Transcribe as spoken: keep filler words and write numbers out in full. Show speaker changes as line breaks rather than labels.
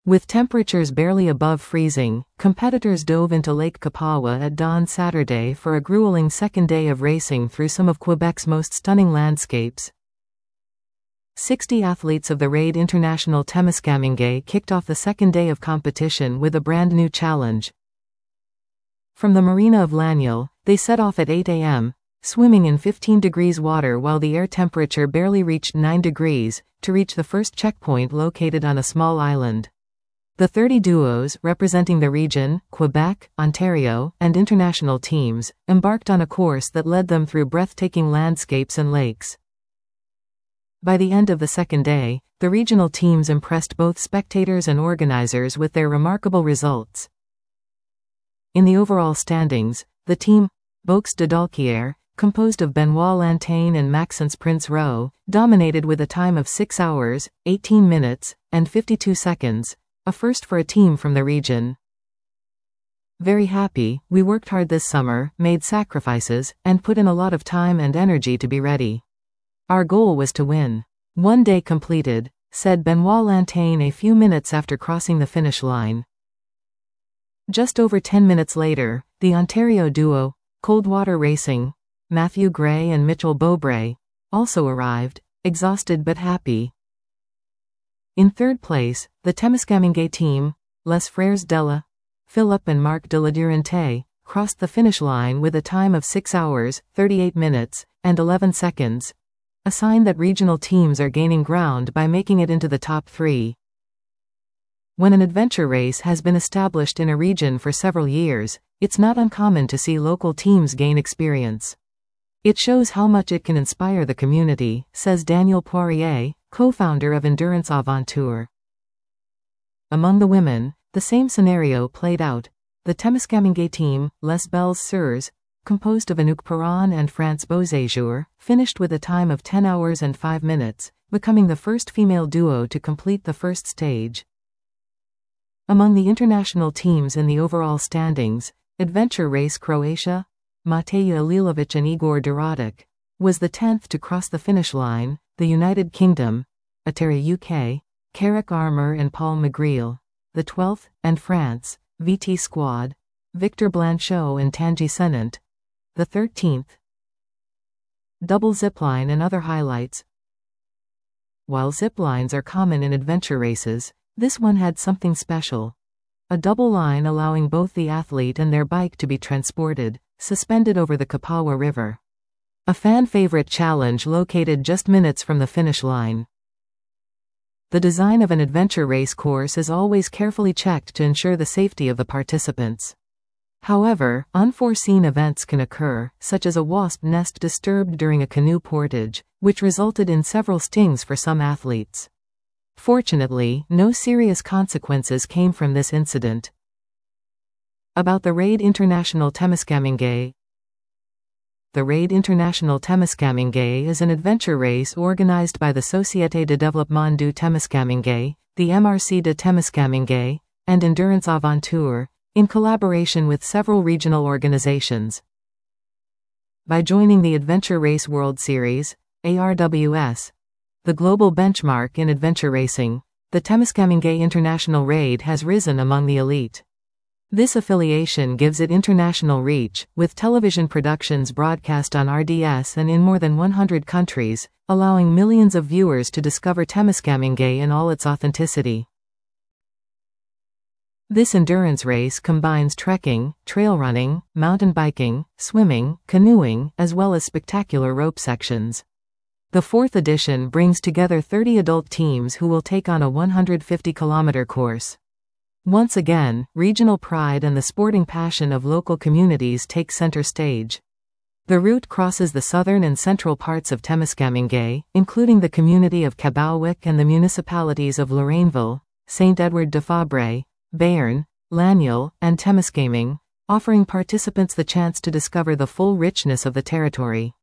With temperatures barely above freezing, competitors dove into Lake Kapawa at dawn Saturday for a grueling second day of racing through some of Quebec's most stunning landscapes. sixty athletes of the Raid International Témiscamingue kicked off the second day of competition with a brand new challenge. From the marina of Laniel, they set off at eight a m, swimming in fifteen degrees water while the air temperature barely reached nine degrees, to reach the first checkpoint located on a small island. The thirty duos, representing the region, Quebec, Ontario, and international teams, embarked on a course that led them through breathtaking landscapes and lakes. By the end of the second day, the regional teams impressed both spectators and organizers with their remarkable results. In the overall standings, the team, Box de Dalquier, composed of Benoit Lantagne and Maxence Prince Rowe, dominated with a time of six hours, eighteen minutes, and fifty-two seconds, a first for a team from the region. Very happy, we worked hard this summer, made sacrifices, and put in a lot of time and energy to be ready. Our goal was to win. One day completed, said Benoit Lantagne a few minutes after crossing the finish line. Just over ten minutes later, the Ontario duo, Coldwater Racing, Matthew Gray and Mitchell Beaubray, also arrived, exhausted but happy. In third place, the Témiscamingue team, Les Frères Della, Philippe and Marc de la Durante, crossed the finish line with a time of six hours, thirty-eight minutes, and eleven seconds, a sign that regional teams are gaining ground by making it into the top three. When an adventure race has been established in a region for several years, it's not uncommon to see local teams gain experience. It shows how much it can inspire the community, says Daniel Poirier, co-founder of Endurance Aventure. Among the women, the same scenario played out. The Témiscamingue team, Les Belles Sœurs, composed of Anouk Perron and France Beauséjour, finished with a time of ten hours and five minutes, becoming the first female duo to complete the first stage. Among the international teams in the overall standings, Adventure Race Croatia, Mateja Alilovic and Igor Dorodic, was the tenth to cross the finish line. The United Kingdom, Atterra U K, Carrick Armour and Paul Magril, the twelfth, and France, V T Squad, Victor Blanchot and Tanguy Senant, the thirteenth. Double zipline and other highlights. While ziplines are common in adventure races, this one had something special. A double line allowing both the athlete and their bike to be transported, suspended over the Kapawa River. A fan-favorite challenge located just minutes from the finish line. The design of an adventure race course is always carefully checked to ensure the safety of the participants. However, unforeseen events can occur, such as a wasp nest disturbed during a canoe portage, which resulted in several stings for some athletes. Fortunately, no serious consequences came from this incident. About the Raid International Témiscamingue. The Raid International Témiscamingue is an adventure race organized by the Société de Développement du Témiscamingue, the M R C de Témiscamingue, and Endurance Aventure, in collaboration with several regional organizations. By joining the Adventure Race World Series, A R W S, the global benchmark in adventure racing, the Témiscamingue International Raid has risen among the elite. This affiliation gives it international reach, with television productions broadcast on R D S and in more than one hundred countries, allowing millions of viewers to discover Témiscamingue in all its authenticity. This endurance race combines trekking, trail running, mountain biking, swimming, canoeing, as well as spectacular rope sections. The fourth edition brings together thirty adult teams who will take on a one hundred fifty kilometer course. Once again, regional pride and the sporting passion of local communities take center stage. The route crosses the southern and central parts of Témiscamingue, including the community of Kabauwick and the municipalities of Lorraineville, Saint-Edward-de-Fabre, Béarn, Laniel, and Témiscaming, offering participants the chance to discover the full richness of the territory.